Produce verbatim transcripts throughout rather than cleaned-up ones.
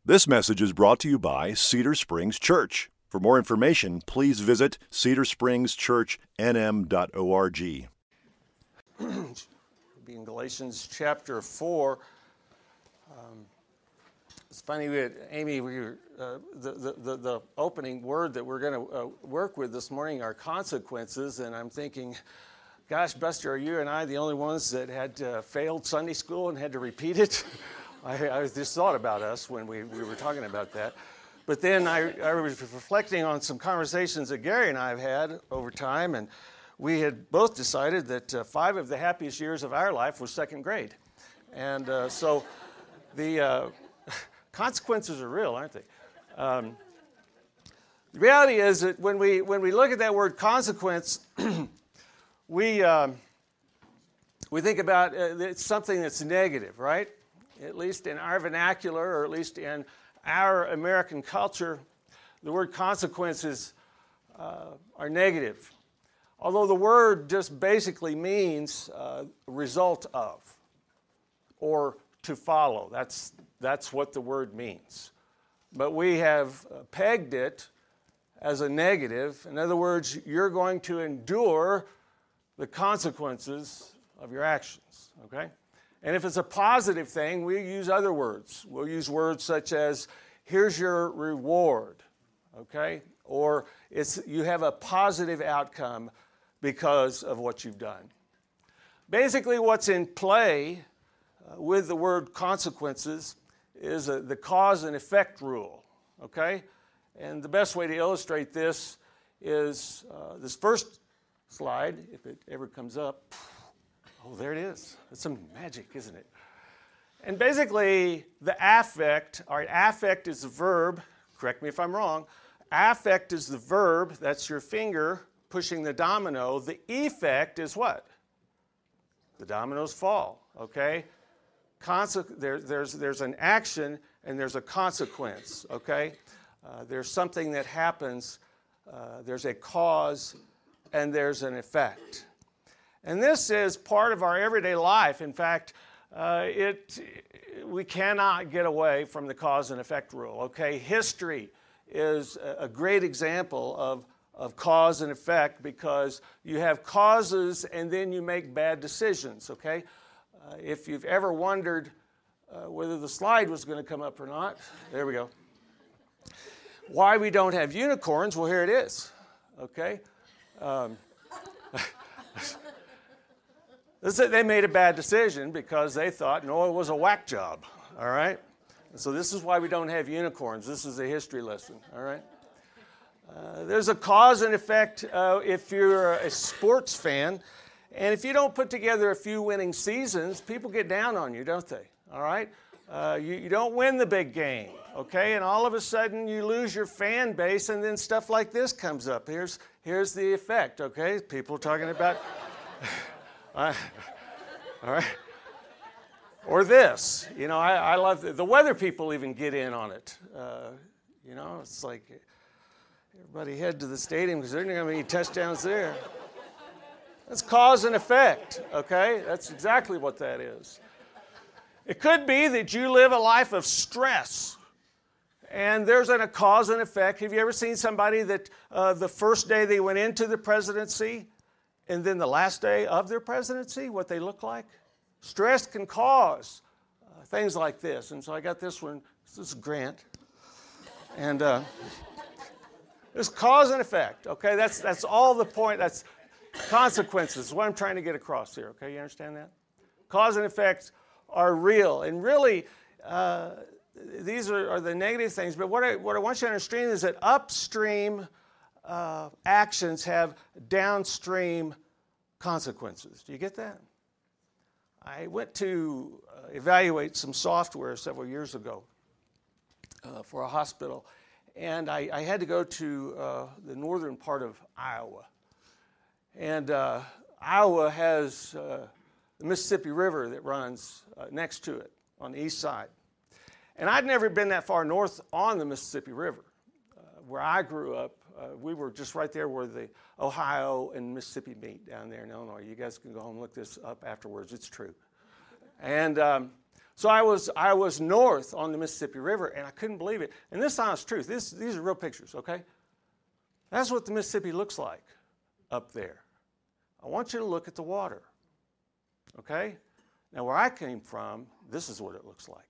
This message is brought to you by Cedar Springs Church. For more information, please visit cedar springs church n m dot org. Be in Galatians chapter four. Um, it's funny, we had, Amy, we were, uh, the, the, the, the opening word that we're going to uh, work with this morning are consequences, and I'm thinking, gosh, Buster, are you and I the only ones that had uh, failed Sunday school and had to repeat it? I, I just thought about us when we, we were talking about that. But then I, I was reflecting on some conversations that Gary and I have had over time, and we had both decided that uh, five of the happiest years of our life was second grade. And uh, so the uh, consequences are real, aren't they? Um, the reality is that when we, when we look at that word consequence, we, um, we think about uh, it's something that's negative, right? At least in our vernacular, or at least in our American culture, the word consequences uh, are negative. Although the word just basically means uh, result of, or to follow. That's, that's what the word means. But we have pegged it as a negative. In other words, you're going to endure the consequences of your actions, okay? And if it's a positive thing, we use other words. We'll use words such as, here's your reward, okay? Or it's, you have a positive outcome because of what you've done. Basically, what's in play uh, with the word consequences is a, the cause and effect rule, okay? And the best way to illustrate this is uh, this first slide, if it ever comes up. Oh, there it is. That's some magic, isn't it? And basically, the affect, all right, affect is the verb. Correct me if I'm wrong. Affect is the verb. That's your finger pushing the domino. The effect is what? The dominoes fall, okay? Conse- there, there's, there's an action and there's a consequence, okay? Uh, there's something that happens. Uh, there's a cause and there's an effect. And this is part of our everyday life. In fact, uh, it, we cannot get away from the cause and effect rule, okay? History is a great example of, of cause and effect because you have causes and then you make bad decisions, okay? Uh, if you've ever wondered uh, whether the slide was going to come up or not, there we go. Why we don't have unicorns, well, here it is, okay? Um, They made a bad decision because they thought Noah was a whack job, all right? So this is why we don't have unicorns. This is a history lesson, all right? Uh, there's a cause and effect uh, if you're a sports fan. And if you don't put together a few winning seasons, people get down on you, don't they? All right? Uh, you, you don't win the big game, okay? And all of a sudden you lose your fan base and then stuff like this comes up. Here's, here's the effect, okay? People are talking about... Uh, all right. Or this, you know, I, I love the, the weather people even get in on it. Uh, you know, it's like everybody head to the stadium because there aren't going to be any touchdowns there. That's cause and effect, okay? That's exactly what that is. It could be that you live a life of stress, and there's an, a cause and effect. Have you ever seen somebody that uh, the first day they went into the presidency, and then the last day of their presidency, what they look like? Stress can cause uh, things like this. And so I got this one. This is Grant. And uh, there's cause and effect, okay? That's, that's all the point. That's consequences, what I'm trying to get across here, okay? You understand that? Cause and effect are real. And really, uh, these are, are the negative things. But what I, what I want you to understand is that upstream Uh, actions have downstream consequences. Do you get that? I went to uh, evaluate some software several years ago uh, for a hospital, and I, I had to go to uh, the northern part of Iowa. And uh, Iowa has uh, the Mississippi River that runs uh, next to it on the east side. And I'd never been that far north on the Mississippi River. Uh, where I grew up, Uh, we were just right there where the Ohio and Mississippi meet down there in Illinois. You guys can go home and look this up afterwards. It's true. And um, So I was I was north on the Mississippi River, and I couldn't believe it. And this is honest truth. This, these are real pictures, okay? That's what the Mississippi looks like up there. I want you to look at the water, okay? Now, where I came from, this is what it looks like.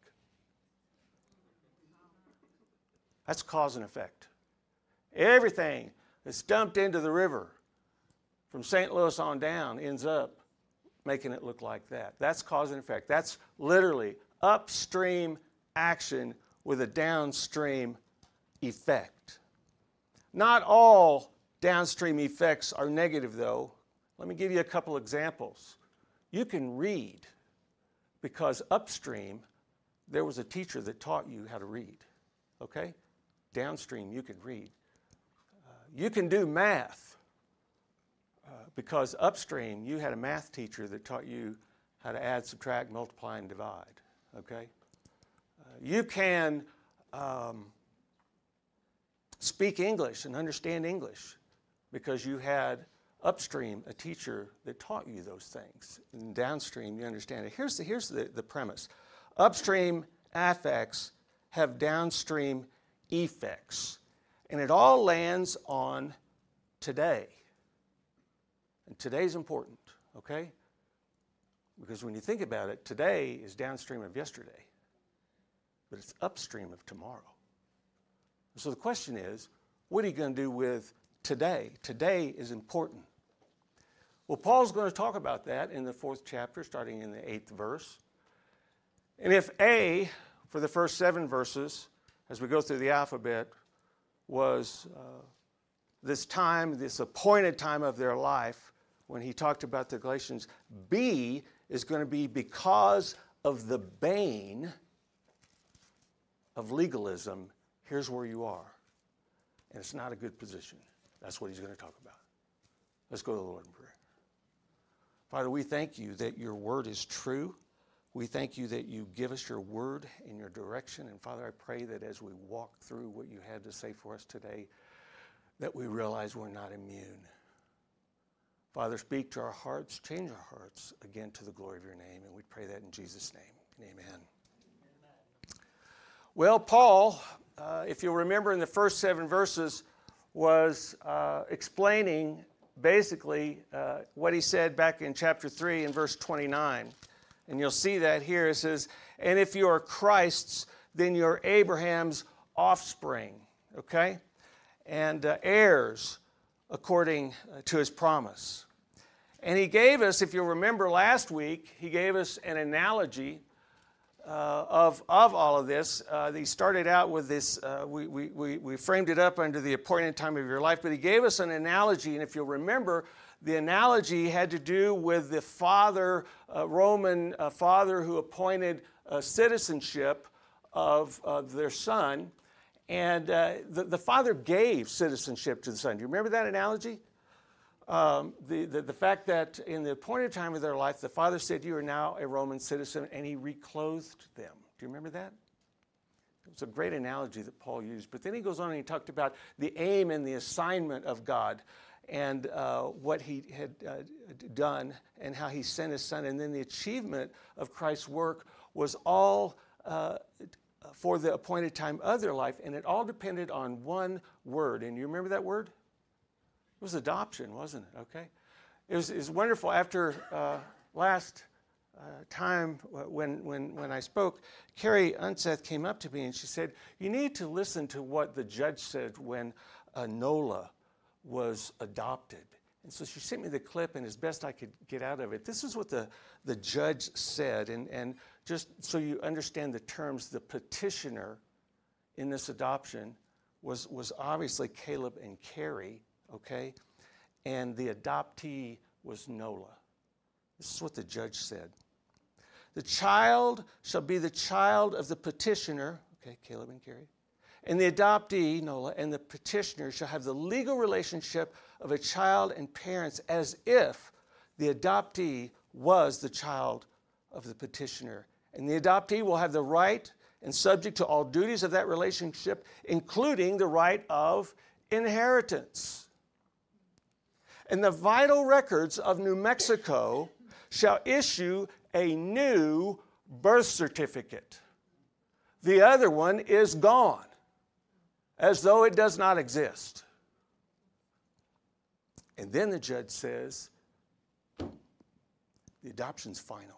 That's cause and effect. Everything that's dumped into the river from Saint Louis on down ends up making it look like that. That's cause and effect. That's literally upstream action with a downstream effect. Not all downstream effects are negative, though. Let me give you a couple examples. You can read because upstream there was a teacher that taught you how to read, okay? Downstream you can read. Uh, you can do math uh, because upstream you had a math teacher that taught you how to add, subtract, multiply, and divide, okay? Uh, you can um, speak English and understand English because you had upstream a teacher that taught you those things. And downstream you understand it. Here's the, here's the, the premise. Upstream affects have downstream effects. And it all lands on today. And today's important, okay? Because when you think about it, today is downstream of yesterday. But it's upstream of tomorrow. So the question is, what are you going to do with today? Today is important. Well, Paul's going to talk about that in the fourth chapter, starting in the eighth verse. And if A, for the first seven verses, as we go through the alphabet, was uh, this time, this appointed time of their life, when he talked about the Galatians, B is going to be because of the bane of legalism, here's where you are. And it's not a good position. That's what he's going to talk about. Let's go to the Lord in prayer. Father, we thank you that your word is true. We thank you that you give us your word and your direction. And Father, I pray that as we walk through what you had to say for us today, that we realize we're not immune. Father, speak to our hearts, change our hearts again to the glory of your name. And we pray that in Jesus' name. Amen. Amen. Well, Paul, uh, if you'll remember in the first seven verses, was uh, explaining basically uh, what he said back in chapter three and verse twenty-nine. And you'll see that here. It says, and if you are Christ's, then you're Abraham's offspring, okay? And uh, heirs according to his promise. And he gave us, if you'll remember last week, he gave us an analogy uh, of, of all of this. Uh, he started out with this, uh, we, we, we, we framed it up under the appointed time of your life, but he gave us an analogy. And if you'll remember, the analogy had to do with the father, uh, Roman uh, father who appointed uh, citizenship of uh, their son. And uh, the, the father gave citizenship to the son. Do you remember that analogy? Um, the, the, the fact that in the appointed time of their life, the father said, you are now a Roman citizen, and he reclothed them. Do you remember that? It was a great analogy that Paul used. But then he goes on and he talked about the aim and the assignment of God and uh, what he had uh, done and how he sent his son. And then the achievement of Christ's work was all uh, for the appointed time of their life, and it all depended on one word. And you remember that word? It was adoption, wasn't it? Okay. It was, it was wonderful. After uh, last uh, time when, when, when I spoke, Carrie Unseth came up to me and she said, you need to listen to what the judge said when uh, Nola was adopted. And so she sent me the clip, and as best I could get out of it, this is what the, the judge said. And, and just so you understand the terms, the petitioner in this adoption was, was obviously Caleb and Carrie, okay? And the adoptee was Nola. This is what the judge said. The child shall be the child of the petitioner, okay, Caleb and Carrie, and the adoptee, Nola, and the petitioner shall have the legal relationship of a child and parents as if the adoptee was the child of the petitioner. And the adoptee will have the right and subject to all duties of that relationship, including the right of inheritance. And the vital records of New Mexico shall issue a new birth certificate. The other one is gone, as though it does not exist. And then the judge says, the adoption's final.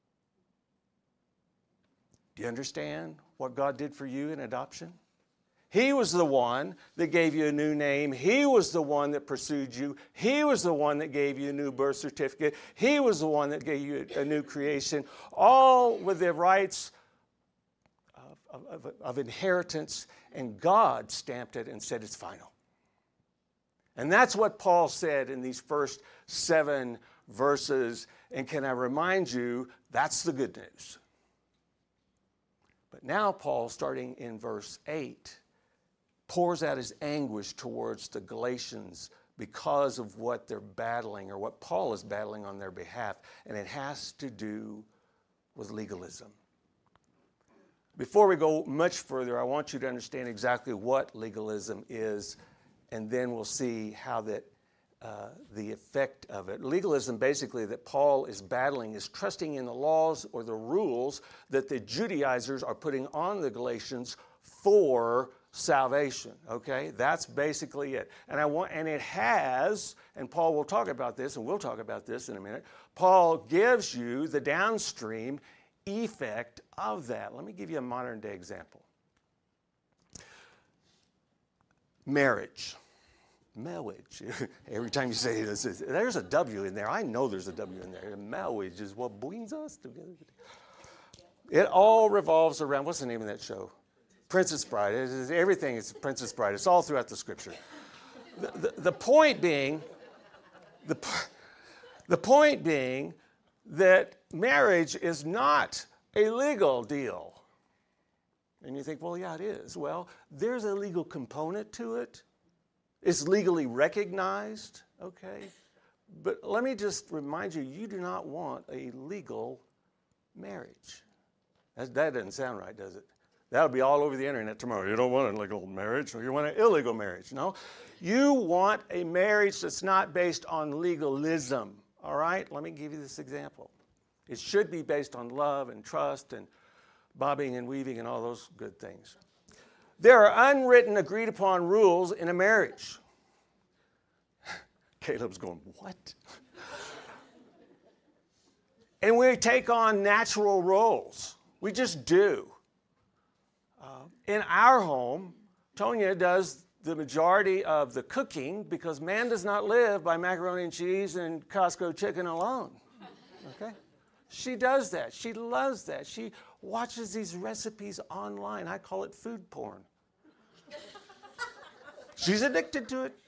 Do you understand what God did for you in adoption? He was the one that gave you a new name. He was the one that pursued you. He was the one that gave you a new birth certificate. He was the one that gave you a new creation, all with the rights of, of, of inheritance. And God stamped it and said it's final. And that's what Paul said in these first seven verses. And can I remind you, that's the good news. But now Paul, starting in verse eight, pours out his anguish towards the Galatians because of what they're battling, or what Paul is battling on their behalf, and it has to do with legalism. Before we go much further, I want you to understand exactly what legalism is, and then we'll see how that uh, the effect of it. Legalism, basically, that Paul is battling is trusting in the laws or the rules that the Judaizers are putting on the Galatians for salvation. Okay, that's basically it. And I want, and it has, and Paul will talk about this, and we'll talk about this in a minute. Paul gives you the downstream effect of that. Let me give you a modern day example. Marriage. Marriage. Every time you say this, there's a W in there. I know there's a W in there. Marriage is what brings us together. It all revolves around, what's the name of that show? Princess Bride. It is, everything is Princess Bride. It's all throughout the Scripture. The, the, the point being, the, the point being that marriage is not a legal deal. And you think, well, yeah, it is. Well, there's a legal component to it. It's legally recognized, okay? But let me just remind you, you do not want a legal marriage. That, that doesn't sound right, does it? That'll be all over the internet tomorrow. You don't want a legal marriage, or you want an illegal marriage. No, you want a marriage that's not based on legalism, all right? Let me give you this example. It should be based on love and trust and bobbing and weaving and all those good things. There are unwritten, agreed upon rules in a marriage. Caleb's going, what? And we take on natural roles. We just do. Uh, in our home, Tonya does the majority of the cooking because man does not live by macaroni and cheese and Costco chicken alone. Okay? She does that. She loves that. She watches these recipes online. I call it food porn. She's addicted to it.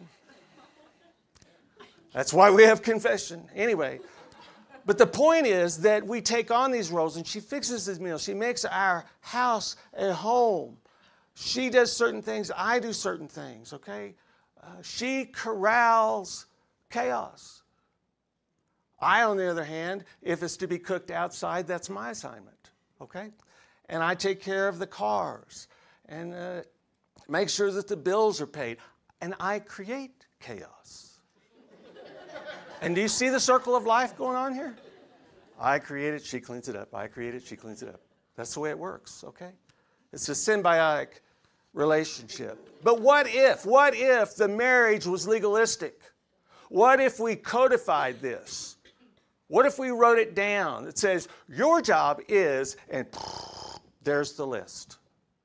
That's why we have confession. Anyway, but the point is that we take on these roles, and she fixes this meal. She makes our house a home. She does certain things. I do certain things, okay? Uh, she corrals chaos. I, on the other hand, if it's to be cooked outside, that's my assignment, okay? And I take care of the cars and uh, make sure that the bills are paid. And I create chaos. And do you see the circle of life going on here? I create it, she cleans it up. I create it, she cleans it up. That's the way it works, okay? It's a symbiotic relationship. But what if, what if the marriage was legalistic? What if we codified this? What if we wrote it down? It says, your job is, and there's the list.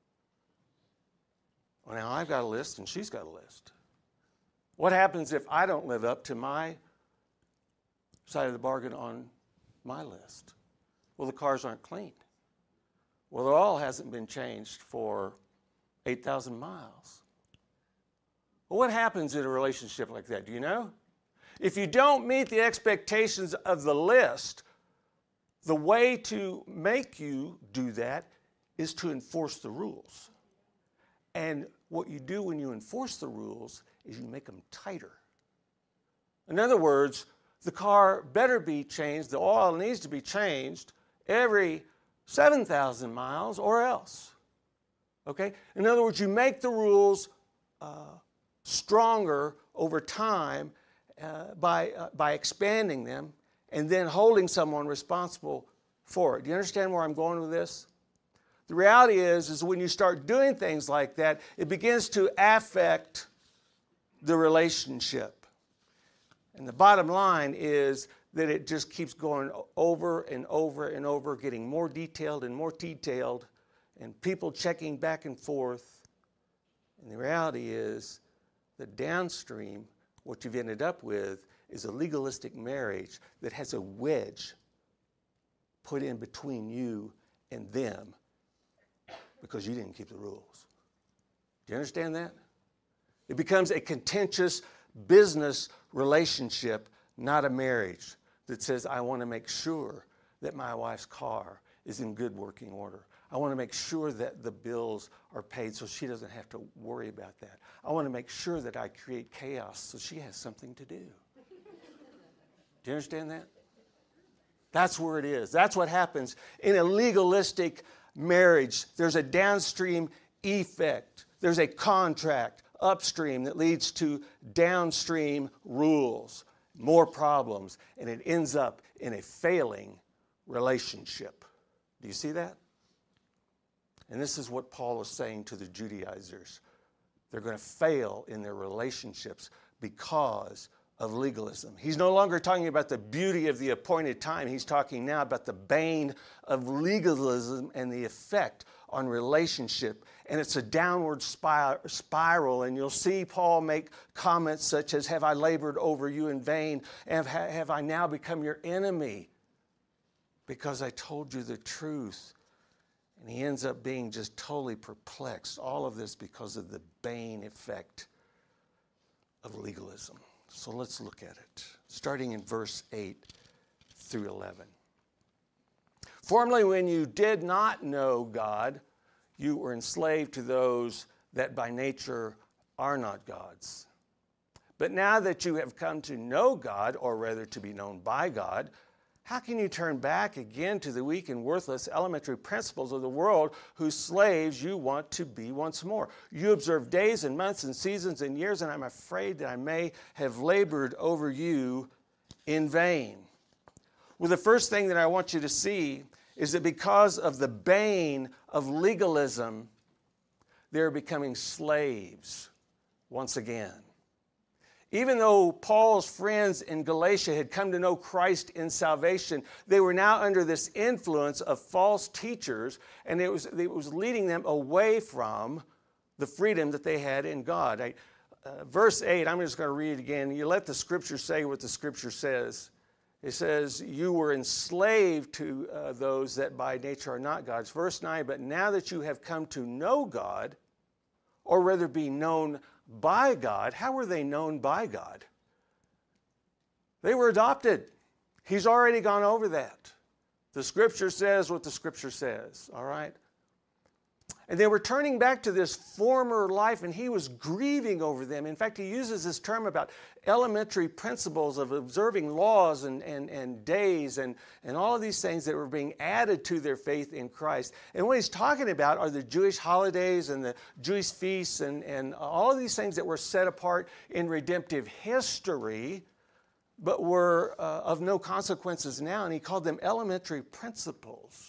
Well, now I've got a list and she's got a list. What happens if I don't live up to my side of the bargain on my list? Well, the cars aren't cleaned. Well, the oil hasn't been changed for eight thousand miles. Well, what happens in a relationship like that? Do you know? If you don't meet the expectations of the list, the way to make you do that is to enforce the rules. And what you do when you enforce the rules is you make them tighter. In other words, the car better be changed, the oil needs to be changed every seven thousand miles or else. Okay? In other words, you make the rules uh, stronger over time uh, by, uh, by expanding them and then holding someone responsible for it. Do you understand where I'm going with this? The reality is, is when you start doing things like that, it begins to affect the relationship. And the bottom line is that it just keeps going over and over and over, getting more detailed and more detailed, and people checking back and forth. And the reality is that downstream, what you've ended up with is a legalistic marriage that has a wedge put in between you and them because you didn't keep the rules. Do you understand that? It becomes a contentious business relationship, not a marriage that says, I want to make sure that my wife's car is in good working order. I want to make sure that the bills are paid so she doesn't have to worry about that. I want to make sure that I create chaos so she has something to do. Do you understand that? That's where it is. That's what happens in a legalistic marriage. There's a downstream effect. There's a contract upstream that leads to downstream rules, more problems, and it ends up in a failing relationship. Do you see that? And this is what Paul is saying to the Judaizers. They're going to fail in their relationships because of legalism. He's no longer talking about the beauty of the appointed time. He's talking now about the bane of legalism and the effect on relationship. And it's a downward spiral. And you'll see Paul make comments such as, have I labored over you in vain? And have I now become your enemy because I told you the truth? And he ends up being just totally perplexed. All of this because of the bane effect of legalism. So let's look at it, starting in verse eight through eleven. Formerly, when you did not know God, you were enslaved to those that by nature are not gods. But now that you have come to know God, or rather to be known by God, how can you turn back again to the weak and worthless elementary principles of the world whose slaves you want to be once more? You observe days and months and seasons and years, and I'm afraid that I may have labored over you in vain. Well, the first thing that I want you to see is that because of the bane of legalism, they're becoming slaves once again. Even though Paul's friends in Galatia had come to know Christ in salvation, they were now under this influence of false teachers, and it was, it was leading them away from the freedom that they had in God. I, uh, verse eight, I'm just going to read it again. You let the Scripture say what the Scripture says. It says, you were enslaved to uh, those that by nature are not gods. Verse nine, but now that you have come to know God, or rather be known by God. How were they known by God? They were adopted. He's already gone over that. The Scripture says what the Scripture says, all right? And they were turning back to this former life, and he was grieving over them. In fact, he uses this term about elementary principles of observing laws and, and, and days and, and all of these things that were being added to their faith in Christ. And what he's talking about are the Jewish holidays and the Jewish feasts and, and all of these things that were set apart in redemptive history, but were uh, of no consequences now. And he called them elementary principles.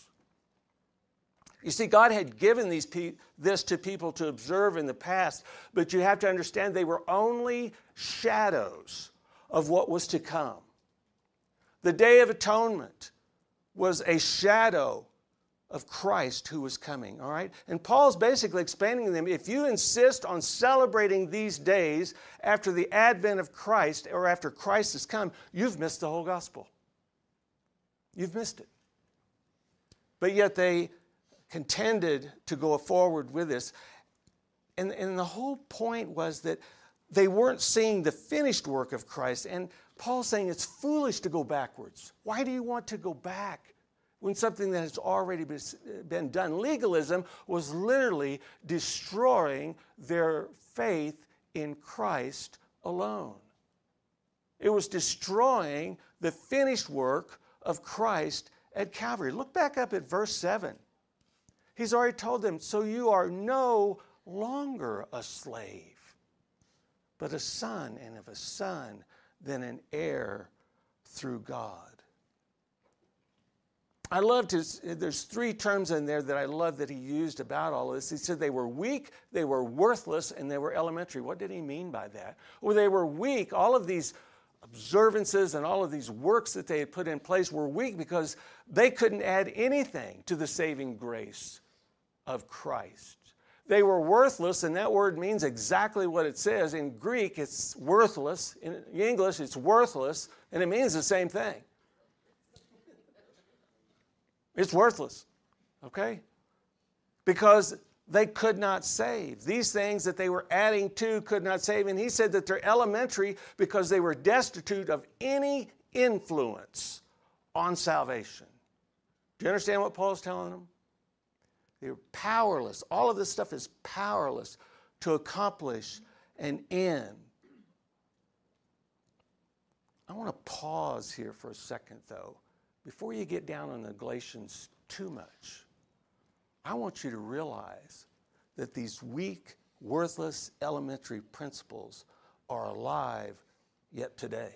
You see, God had given these pe- this to people to observe in the past, but you have to understand they were only shadows of what was to come. The Day of Atonement was a shadow of Christ who was coming, all right? And Paul's basically explaining to them, if you insist on celebrating these days after the advent of Christ or after Christ has come, you've missed the whole gospel. You've missed it. But yet they contended to go forward with this. And, and the whole point was that they weren't seeing the finished work of Christ. And Paul's saying it's foolish to go backwards. Why do you want to go back when something that has already been done? Legalism was literally destroying their faith in Christ alone. It was destroying the finished work of Christ at Calvary. Look back up at verse seven. He's already told them, so you are no longer a slave, but a son, and if a son, then an heir through God. I loved his, there's three terms in there that I love that he used about all this. He said they were weak, they were worthless, and they were elementary. What did he mean by that? Well, they were weak. All of these observances and all of these works that they had put in place were weak because they couldn't add anything to the saving grace of Christ. They were worthless, and that word means exactly what it says. In Greek, it's worthless. In English, it's worthless, and it means the same thing. It's worthless, okay? Because they could not save. These things that they were adding to could not save. And he said that they're elementary because they were destitute of any influence on salvation. Do you understand what Paul's telling them? They're powerless. All of this stuff is powerless to accomplish an end. I want to pause here for a second, though. Before you get down on the Galatians too much, I want you to realize that these weak, worthless, elementary principles are alive yet today.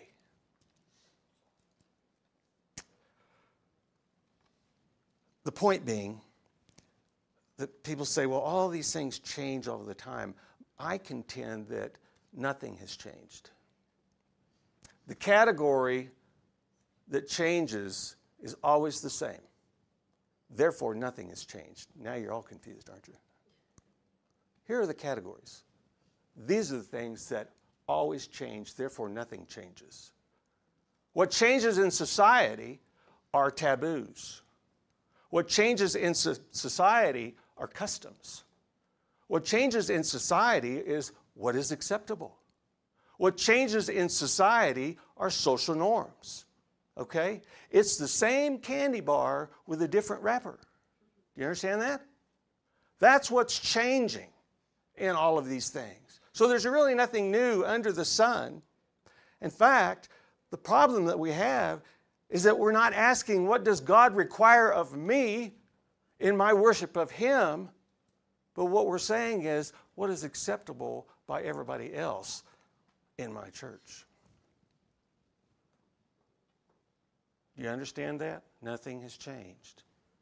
The point being that people say, well, all these things change over the time. I contend that nothing has changed. The category that changes is always the same. Therefore, nothing has changed. Now you're all confused, aren't you? Here are the categories. These are the things that always change, therefore nothing changes. What changes in society are taboos. What changes in so- society are customs. What changes in society is what is acceptable. What changes in society are social norms. Okay? It's the same candy bar with a different wrapper. Do you understand that? That's what's changing in all of these things. So there's really nothing new under the sun. In fact, the problem that we have is that we're not asking, what does God require of me in my worship of Him? But what we're saying is, what is acceptable by everybody else in my church? Do you understand that? Nothing has changed.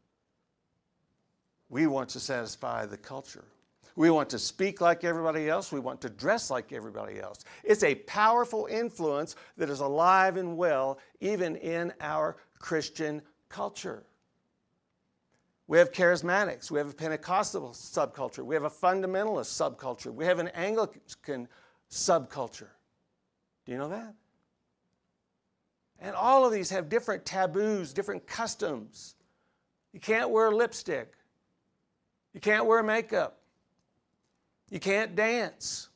We want to satisfy the culture. We want to speak like everybody else. We want to dress like everybody else. It's a powerful influence that is alive and well even in our Christian culture. We have charismatics. We have a Pentecostal subculture. We have a fundamentalist subculture. We have an Anglican subculture. Do you know that? And all of these have different taboos, different customs. You can't wear lipstick. You can't wear makeup. You can't dance.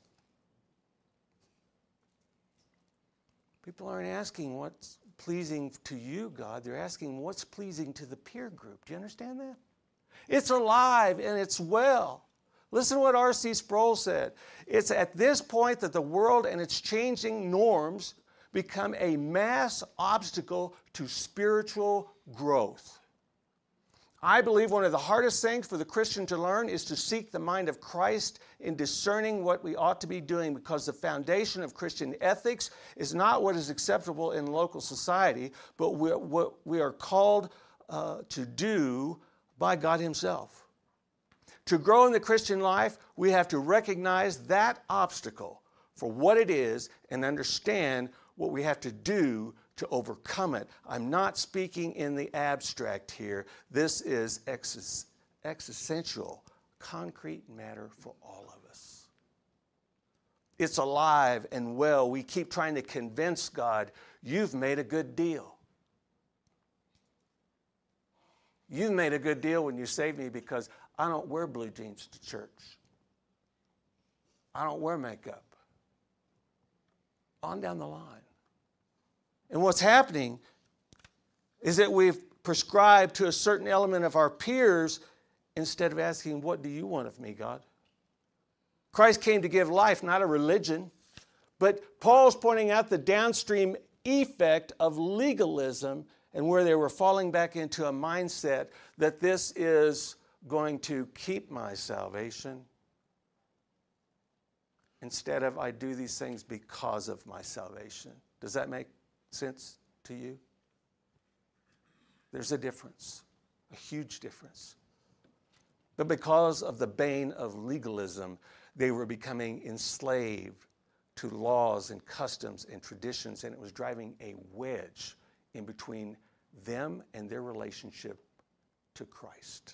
People aren't asking what's pleasing to you, God. They're asking what's pleasing to the peer group. Do you understand that? It's alive and it's well. Listen to what R C Sproul said. It's at this point that the world and its changing norms become a mass obstacle to spiritual growth. I believe one of the hardest things for the Christian to learn is to seek the mind of Christ in discerning what we ought to be doing, because the foundation of Christian ethics is not what is acceptable in local society, but what we are called uh, to do by God Himself. To grow in the Christian life, we have to recognize that obstacle for what it is and understand what we have to do to overcome it. I'm not speaking in the abstract here. This is ex- existential, concrete matter for all of us. It's alive and well. We keep trying to convince God, you've made a good deal. You've made a good deal when you saved me because I don't wear blue jeans to church. I don't wear makeup. On down the line. And what's happening is that we've prescribed to a certain element of our peers instead of asking, what do you want of me, God? Christ came to give life, not a religion. But Paul's pointing out the downstream effect of legalism and where they were falling back into a mindset that this is going to keep my salvation instead of I do these things because of my salvation. Does that make sense to you? There's a difference. a huge difference. But because of the bane of legalism, they were becoming enslaved to laws and customs and traditions, and it was driving a wedge in between them and their relationship to Christ.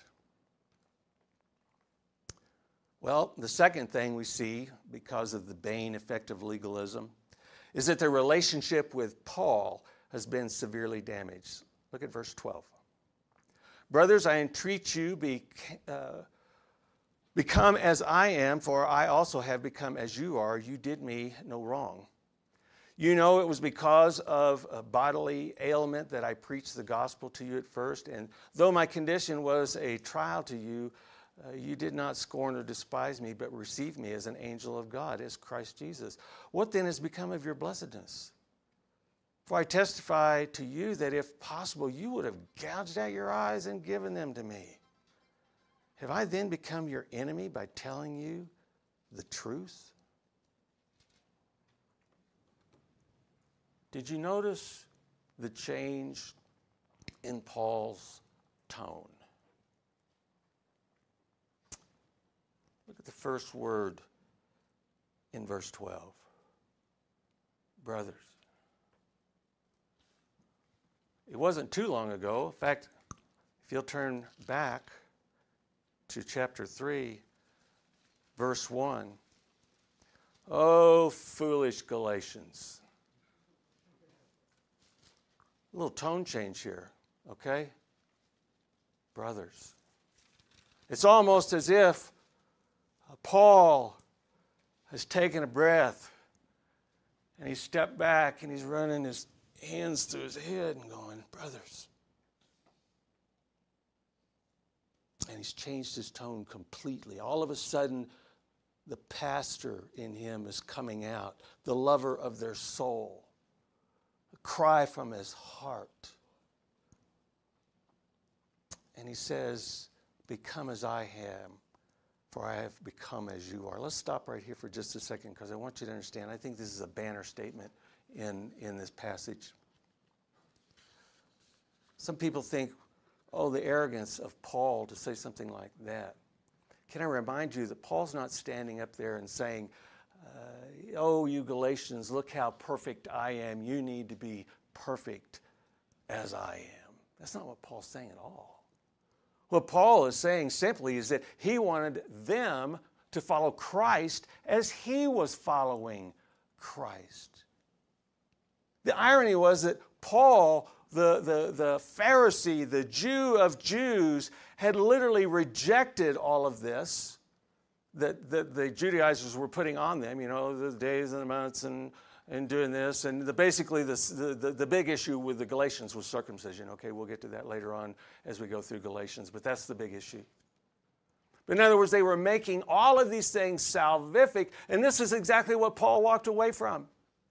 Well, the second thing we see, because of the bane effect of legalism, is that their relationship with Paul has been severely damaged. Look at verse twelve. Brothers, I entreat you, be, uh, become as I am, for I also have become as you are. You did me no wrong. You know it was because of a bodily ailment that I preached the gospel to you at first, and though my condition was a trial to you, uh, you did not scorn or despise me, but received me as an angel of God, as Christ Jesus. What then has become of your blessedness? For I testify to you that if possible, you would have gouged out your eyes and given them to me. Have I then become your enemy by telling you the truth? Did you notice the change in Paul's tone? Look at the first word in verse twelve. Brothers. It wasn't too long ago. In fact, if you'll turn back to chapter three, verse one. Oh, foolish Galatians. A little tone change here, okay? Brothers. It's almost as if Paul has taken a breath and he stepped back and he's running his hands through his head and going, brothers. And he's changed his tone completely. All of a sudden, the pastor in him is coming out, the lover of their soul, a cry from his heart. And he says, become as I am, for I have become as you are. Let's stop right here for just a second, because I want you to understand, I think this is a banner statement in, in this passage. Some people think, oh, the arrogance of Paul to say something like that. Can I remind you that Paul's not standing up there and saying, uh, oh, you Galatians, look how perfect I am. You need to be perfect as I am. That's not what Paul's saying at all. What Paul is saying simply is that he wanted them to follow Christ as he was following Christ. The irony was that Paul, the, the, the Pharisee, the Jew of Jews, had literally rejected all of this that, that the Judaizers were putting on them, you know, the days and the months and, and doing this. And the, basically this, the, the, the big issue with the Galatians was circumcision. Okay, we'll get to that later on as we go through Galatians, but that's the big issue. But in other words, they were making all of these things salvific, and this is exactly what Paul walked away from.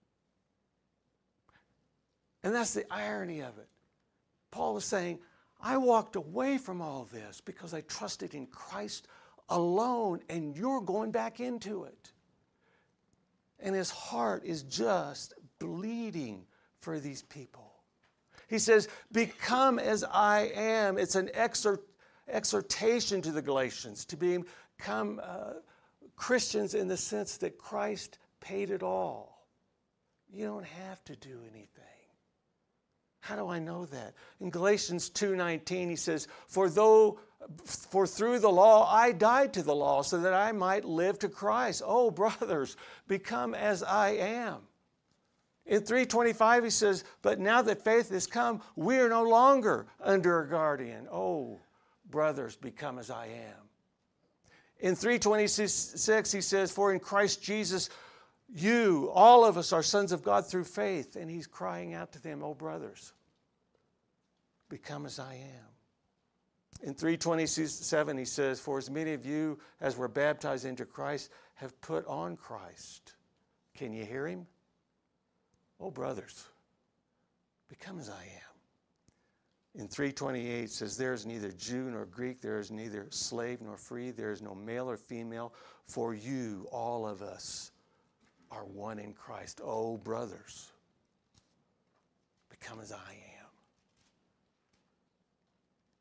And that's the irony of it. Paul was saying, I walked away from all this because I trusted in Christ alone, and you're going back into it. And his heart is just bleeding for these people. He says, become as I am. It's an exhort, exhortation to the Galatians to become uh, Christians in the sense that Christ paid it all. You don't have to do anything. How do I know that? In Galatians two nineteen, he says, For though, for through the law I died to the law, so that I might live to Christ. Oh, brothers, become as I am. In three twenty-five, he says, But now that faith has come, we are no longer under a guardian. Oh, brothers, become as I am. In three twenty-six, he says, For in Christ Jesus, you, all of us, are sons of God through faith. And he's crying out to them, oh, brothers, become as I am. In three twenty-seven, he says, For as many of you as were baptized into Christ have put on Christ. Can you hear him? Oh, brothers, become as I am. In three twenty-eight, it says, There is neither Jew nor Greek, there is neither slave nor free, there is no male or female, for you, all of us, are one in Christ. Oh, brothers, become as I am.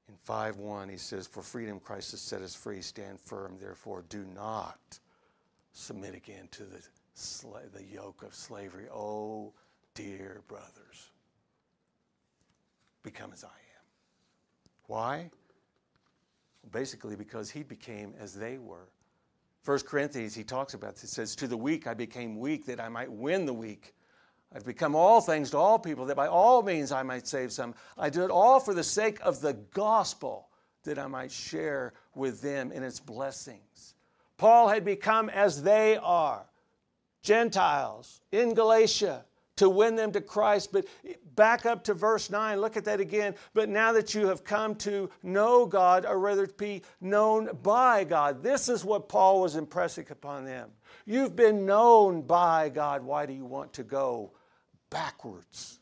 In five one, he says, for freedom Christ has set us free. Stand firm, therefore do not submit again to the, sla- the yoke of slavery. Oh, dear brothers, become as I am. Why? Basically because he became as they were. First Corinthians, he talks about this. It says, to the weak I became weak that I might win the weak. I've become all things to all people that by all means I might save some. I do it all for the sake of the gospel that I might share with them in its blessings. Paul had become as they are, Gentiles in Galatia, to win them to Christ. But back up to verse nine, look at that again. But now that you have come to know God, or rather to be known by God. This is what Paul was impressing upon them. You've been known by God. Why do you want to go backwards?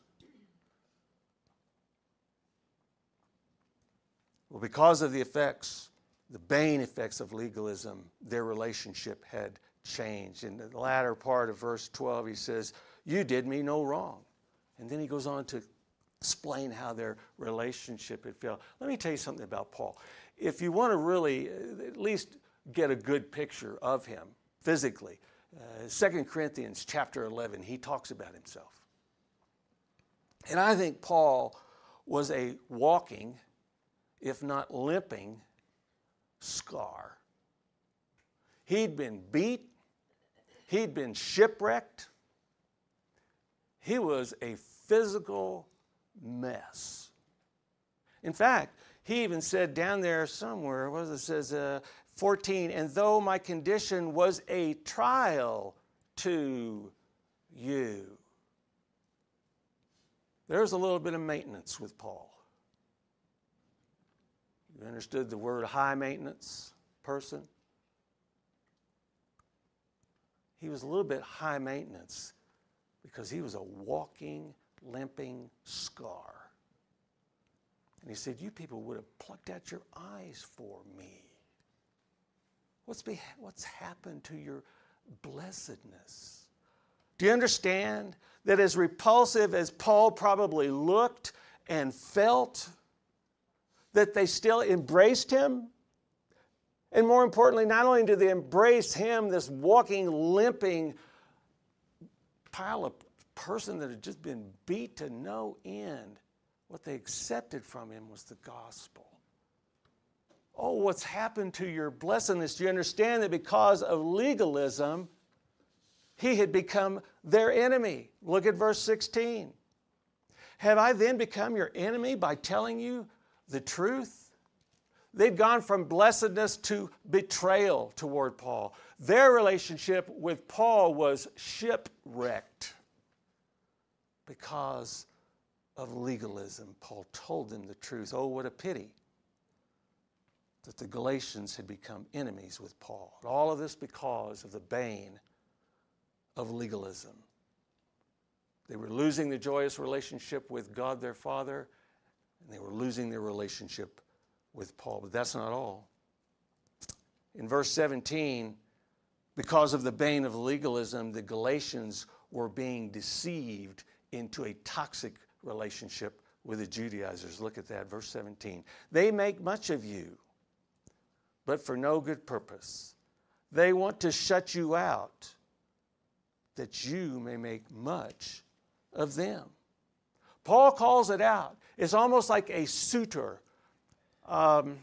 Well, because of the effects, the bane effects of legalism, their relationship had changed. In the latter part of verse twelve, he says, you did me no wrong. And then he goes on to explain how their relationship had failed. Let me tell you something about Paul. If you want to really at least get a good picture of him physically, uh, Second Corinthians chapter eleven, he talks about himself. And I think Paul was a walking, if not limping, scar. He'd been beat. He'd been shipwrecked. He was a physical mess. In fact, he even said down there somewhere, what does it says, uh, fourteen, and though my condition was a trial to you. There's a little bit of maintenance with Paul. You understood the word high maintenance person? He was a little bit high maintenance because he was a walking, limping scar. And he said, you people would have plucked out your eyes for me. What's, be, what's happened to your blessedness? Do you understand that as repulsive as Paul probably looked and felt, that they still embraced him? And more importantly, not only did they embrace him, this walking, limping pile of person that had just been beat to no end, what they accepted from him was the gospel. Oh, what's happened to your blessedness? Do you understand that because of legalism, he had become their enemy? Look at verse sixteen. Have I then become your enemy by telling you the truth? They'd gone from blessedness to betrayal toward Paul. Their relationship with Paul was shipwrecked because of legalism. Paul told them the truth. Oh, what a pity that the Galatians had become enemies with Paul. And all of this because of the bane of legalism. They were losing the joyous relationship with God their Father, and they were losing their relationship with Paul. But that's not all. In verse seventeen, because of the bane of legalism, the Galatians were being deceived into a toxic relationship with the Judaizers. Look at that, verse seventeen. They make much of you, but for no good purpose. They want to shut you out, that you may make much of them. Paul calls it out. It's almost like a suitor. Um,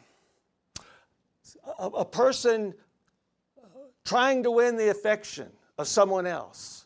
a, a person trying to win the affection of someone else,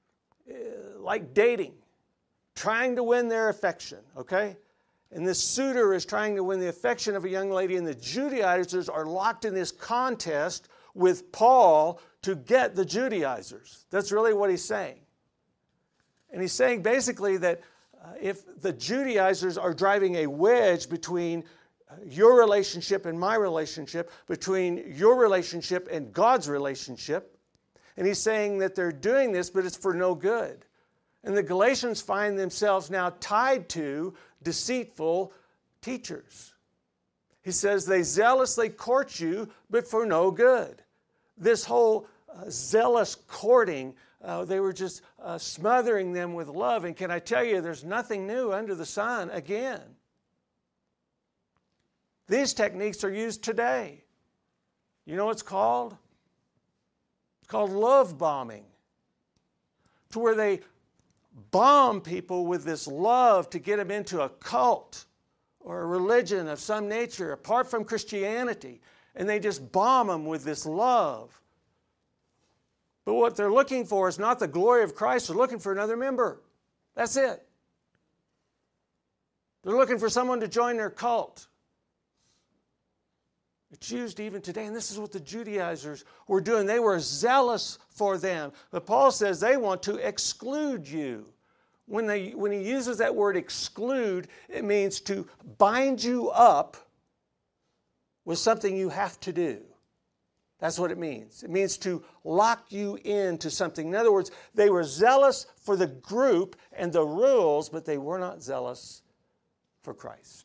like dating, trying to win their affection, okay? And this suitor is trying to win the affection of a young lady, and the Judaizers are locked in this contest with Paul to get the Judaizers. That's really what he's saying. And he's saying basically that uh, if the Judaizers are driving a wedge between your relationship and my relationship, between your relationship and God's relationship. And he's saying that they're doing this, but it's for no good. And the Galatians find themselves now tied to deceitful teachers. He says they zealously court you, but for no good. This whole uh, zealous courting, uh, they were just uh, smothering them with love. And can I tell you, there's nothing new under the sun again. These techniques are used today. You know what it's called? It's called love bombing. To where they bomb people with this love to get them into a cult or a religion of some nature apart from Christianity. And they just bomb them with this love. But what they're looking for is not the glory of Christ. They're looking for another member. That's it. They're looking for someone to join their cult. It's used even today, and this is what the Judaizers were doing. They were zealous for them. But Paul says they want to exclude you. When, they, when he uses that word exclude, it means to bind you up with something you have to do. That's what it means. It means to lock you into something. In other words, they were zealous for the group and the rules, but they were not zealous for Christ.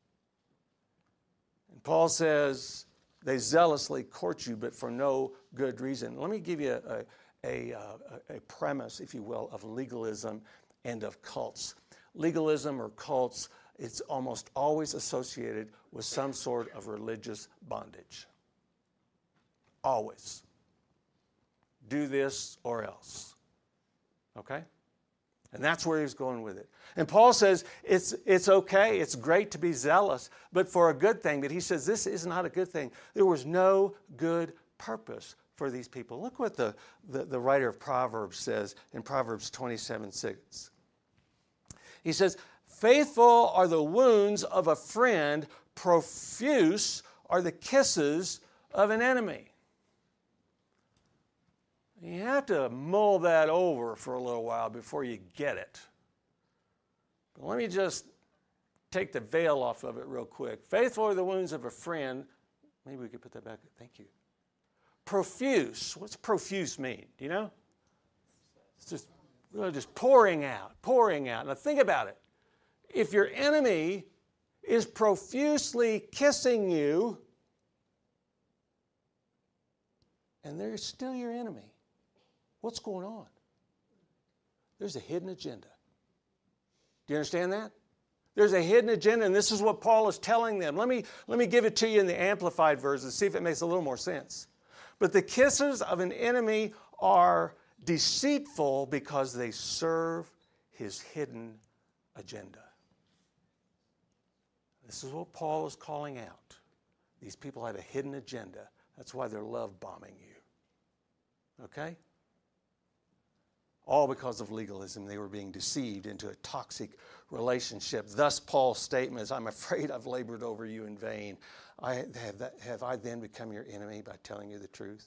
Paul says they zealously court you, but for no good reason. Let me give you a, a, a, a premise, if you will, of legalism and of cults. Legalism or cults, it's almost always associated with some sort of religious bondage. Always. Do this or else. Okay? And that's where he's going with it. And Paul says it's, it's okay, it's great to be zealous, but for a good thing. But he says this is not a good thing. There was no good purpose for these people. Look what the, the, the writer of Proverbs says in Proverbs twenty-seven six. He says, faithful are the wounds of a friend, profuse are the kisses of an enemy. You have to mull that over for a little while before you get it. But let me just take the veil off of it real quick. Faithful are the wounds of a friend. Maybe we could put that back. Thank you. Profuse. What's profuse mean? Do you know? It's just, really just pouring out, pouring out. Now think about it. If your enemy is profusely kissing you, and they're still your enemy, what's going on? There's a hidden agenda. Do you understand that? There's a hidden agenda, and this is what Paul is telling them. Let me, let me give it to you in the Amplified version, see if it makes a little more sense. But the kisses of an enemy are deceitful because they serve his hidden agenda. This is what Paul is calling out. These people have a hidden agenda. That's why they're love bombing you. Okay? All because of legalism. They were being deceived into a toxic relationship. Thus Paul's statement is, I'm afraid I've labored over you in vain. I have, that, have I then become your enemy by telling you the truth?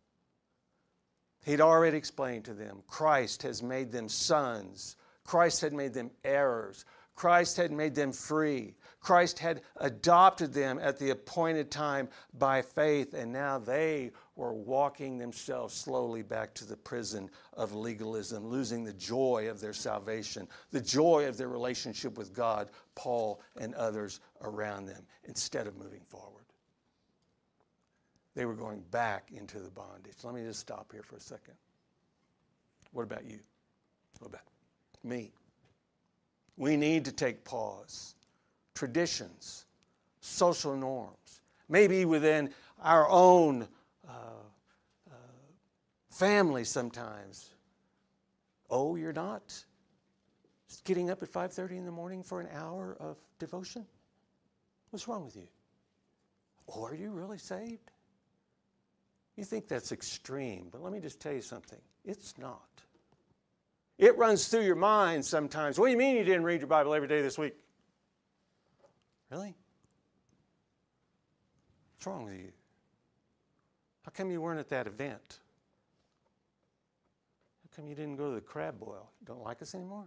He'd already explained to them, Christ has made them sons. Christ had made them heirs. Christ had made them free. Christ had adopted them at the appointed time by faith, and now they were walking themselves slowly back to the prison of legalism, losing the joy of their salvation, the joy of their relationship with God, Paul and others around them, instead of moving forward. They were going back into the bondage. Let me just stop here for a second. What about you? What about me? We need to take pause. Traditions, social norms, maybe within our own uh, uh, family sometimes. Oh, you're not getting up at five thirty in the morning for an hour of devotion? What's wrong with you? Oh, are you really saved? You think that's extreme, but let me just tell you something. It's not. It runs through your mind sometimes. What do you mean you didn't read your Bible every day this week? Really? What's wrong with you? How come you weren't at that event? How come you didn't go to the crab boil? You don't like us anymore?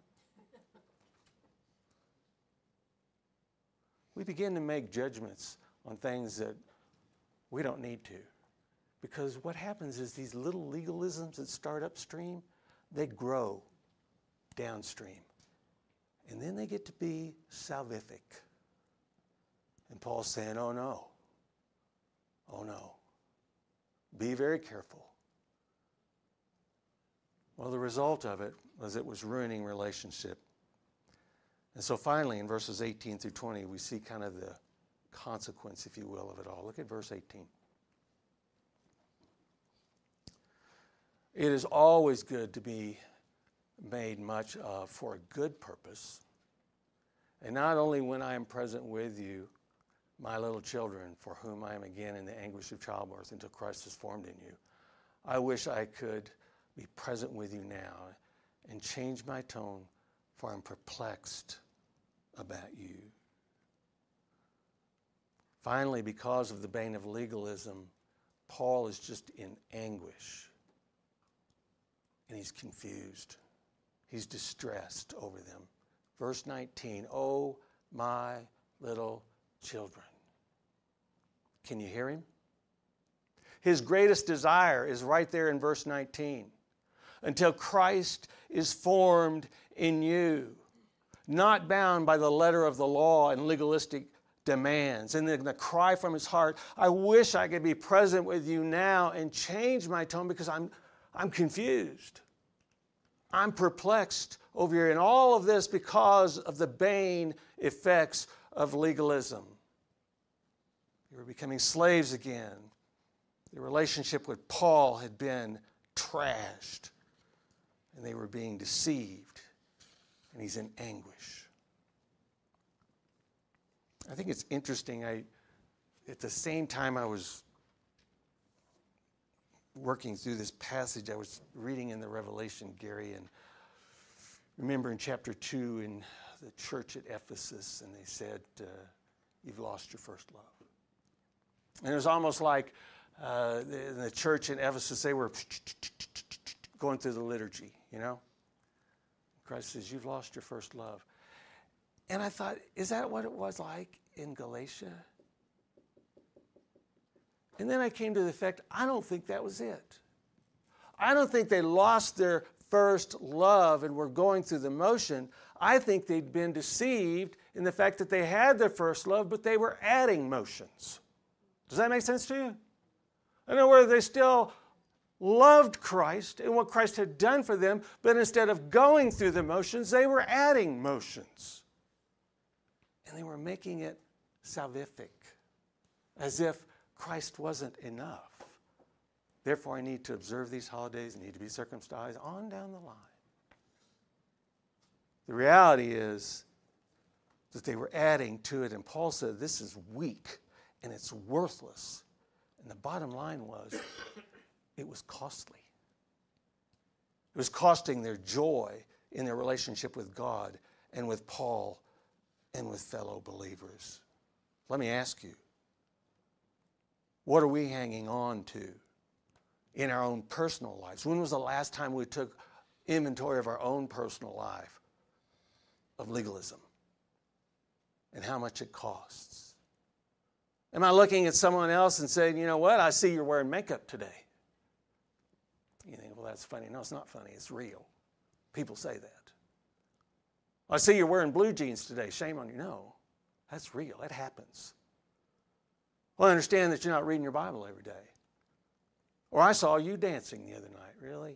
We begin to make judgments on things that we don't need to. Because what happens is these little legalisms that start upstream, they grow downstream. And then they get to be salvific. And Paul's saying, oh no, oh no, be very careful. Well, the result of it was it was ruining relationship. And so finally in verses eighteen through twenty, we see kind of the, consequence, if you will, of it all. Look at verse eighteen. It is always good to be made much of for a good purpose, and not only when I am present with you, my little children, for whom I am again in the anguish of childbirth until Christ is formed in you. I wish I could be present with you now and change my tone, for I'm perplexed about you. Finally, because of the bane of legalism, Paul is just in anguish. And he's confused. He's distressed over them. Verse nineteen, oh, my little children. Can you hear him? His greatest desire is right there in verse nineteen. Until Christ is formed in you, not bound by the letter of the law and legalistic demands. And then the cry from his heart, I wish I could be present with you now and change my tone because I'm I'm confused. I'm perplexed over here. And all of this because of the bane effects of legalism. They were becoming slaves again. The relationship with Paul had been trashed. And they were being deceived. And he's in anguish. I think it's interesting. I, at the same time I was working through this passage, I was reading in the Revelation, Gary, and remember in chapter two in the church at Ephesus, and they said, uh, you've lost your first love. And it was almost like uh, in the church in Ephesus, they were going through the liturgy, you know? Christ says, you've lost your first love. And I thought, is that what it was like in Galatia? And then I came to the fact, I don't think that was it. I don't think they lost their first love and were going through the motion. I think they'd been deceived in the fact that they had their first love, but they were adding motions. Does that make sense to you? I know where they still loved Christ and what Christ had done for them, but instead of going through the motions, they were adding motions. And they were making it salvific, as if Christ wasn't enough. Therefore, I need to observe these holidays, I need to be circumcised, on down the line. The reality is that they were adding to it, and Paul said, this is weak, and it's worthless. And the bottom line was, it was costly. It was costing their joy in their relationship with God and with Paul and with fellow believers. Let me ask you, what are we hanging on to in our own personal lives? When was the last time we took inventory of our own personal life of legalism and how much it costs? Am I looking at someone else and saying, you know what, I see you're wearing makeup today? You think, well, that's funny. No, it's not funny. It's real. People say that. I see you're wearing blue jeans today. Shame on you. No, that's real. That happens. Well, I understand that you're not reading your Bible every day. Or I saw you dancing the other night. Really?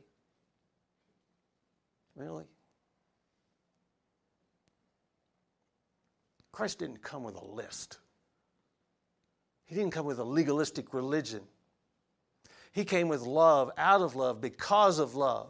Really? Christ didn't come with a list. He didn't come with a legalistic religion. He came with love, out of love, because of love.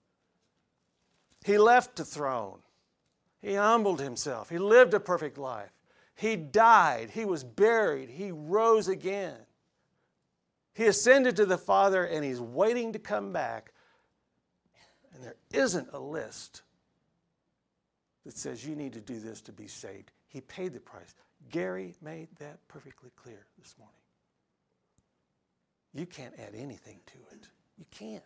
He left the throne. He humbled himself. He lived a perfect life. He died. He was buried. He rose again. He ascended to the Father, and he's waiting to come back. And there isn't a list that says you need to do this to be saved. He paid the price. Gary made that perfectly clear this morning. You can't add anything to it. You can't.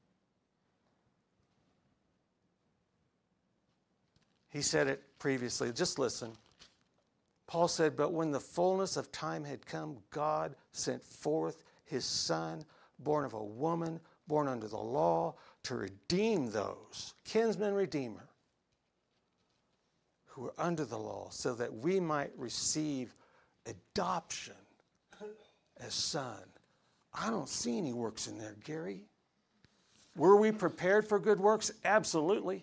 He said it previously. Just listen. Paul said, but when the fullness of time had come, God sent forth his Son, born of a woman, born under the law, to redeem those, kinsman redeemer, who were under the law, so that we might receive adoption as son. I don't see any works in there, Gary. Were we prepared for good works? Absolutely.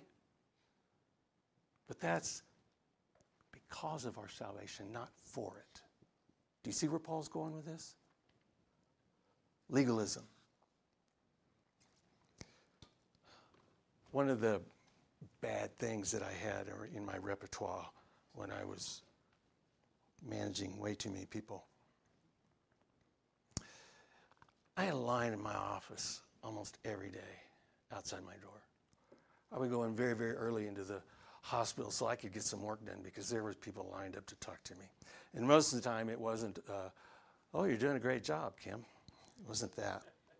But that's because of our salvation, not for it. Do you see where Paul's going with this? Legalism. One of the bad things that I had in my repertoire when I was managing way too many people, I had a line in my office almost every day outside my door. I would go in very, very early into the hospital so I could get some work done because there were people lined up to talk to me. And most of the time it wasn't, uh, oh, you're doing a great job, Kim. It wasn't that.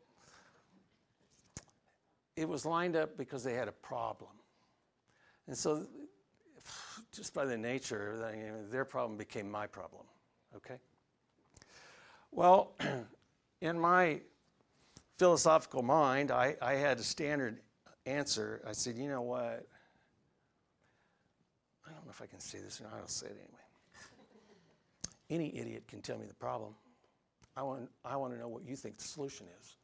It was lined up because they had a problem. And so just by the nature, their problem became my problem, okay? Well, in my philosophical mind, I, I had a standard answer. I said, you know what? I don't know if I can say this or not. I'll say it anyway. Any idiot can tell me the problem. I want, I want to know what you think the solution is.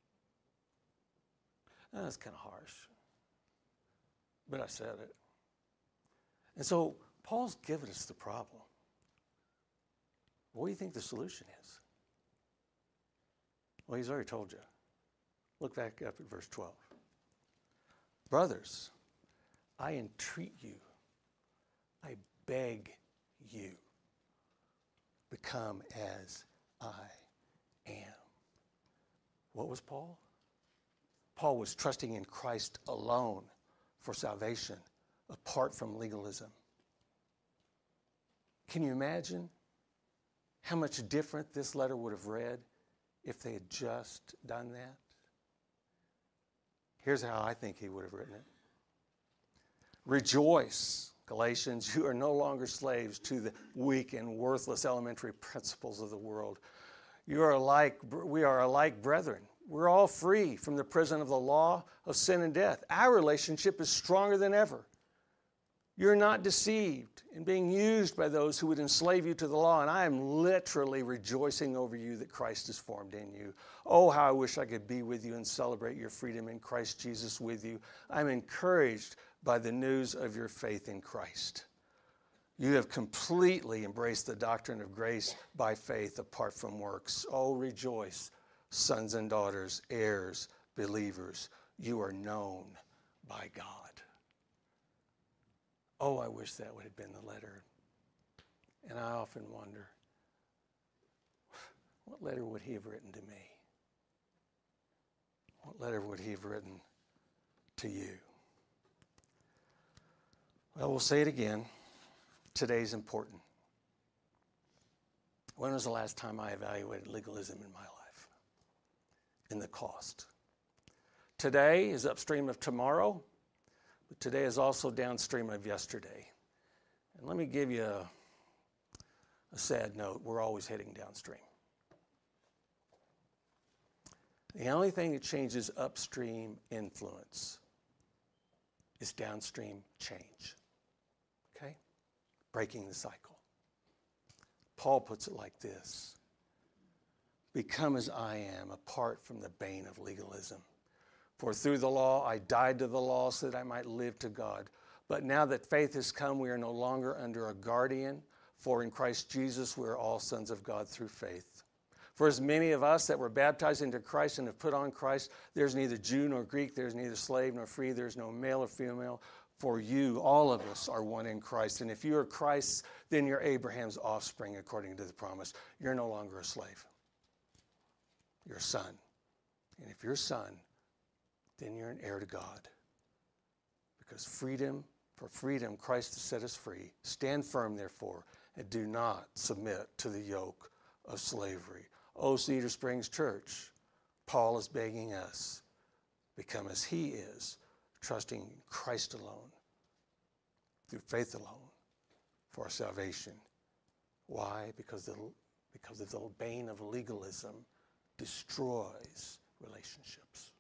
That's kind of harsh. But I said it. And so Paul's given us the problem. What do you think the solution is? Well, he's already told you. Look back up at verse twelve. Brothers, I entreat you, I beg you, become as I am. What was Paul? Paul was trusting in Christ alone for salvation, apart from legalism. Can you imagine how much different this letter would have read if they had just done that? Here's how I think he would have written it. Rejoice, Galatians, you are no longer slaves to the weak and worthless elementary principles of the world. You are alike, we are alike brethren. We're all free from the prison of the law of sin and death. Our relationship is stronger than ever. You're not deceived in being used by those who would enslave you to the law, and I am literally rejoicing over you that Christ is formed in you. Oh, how I wish I could be with you and celebrate your freedom in Christ Jesus with you. I'm encouraged by the news of your faith in Christ. You have completely embraced the doctrine of grace by faith apart from works. Oh, rejoice, sons and daughters, heirs, believers. You are known by God. Oh, I wish that would have been the letter. And I often wonder, what letter would he have written to me? What letter would he have written to you? Well, we'll say it again. Today's important. When was the last time I evaluated legalism in my life? And the cost. Today is upstream of tomorrow, but today is also downstream of yesterday. And let me give you a, a sad note. We're always heading downstream. The only thing that changes upstream influence is downstream change. Okay? Breaking the cycle. Paul puts it like this. Become as I am, apart from the bane of legalism. For through the law I died to the law so that I might live to God. But now that faith has come, we are no longer under a guardian. For in Christ Jesus we are all sons of God through faith. For as many of us that were baptized into Christ and have put on Christ, there's neither Jew nor Greek, there's neither slave nor free, there's no male or female. For you, all of us, are one in Christ. And if you are Christ's, then you're Abraham's offspring according to the promise. You're no longer a slave. You're a son. And if you're a son, then you're an heir to God. Because freedom, for freedom, Christ has set us free. Stand firm, therefore, and do not submit to the yoke of slavery. Oh, Cedar Springs Church, Paul is begging us, become as he is, trusting in Christ alone, through faith alone, for our salvation. Why? Because the, because the bane of legalism destroys relationships.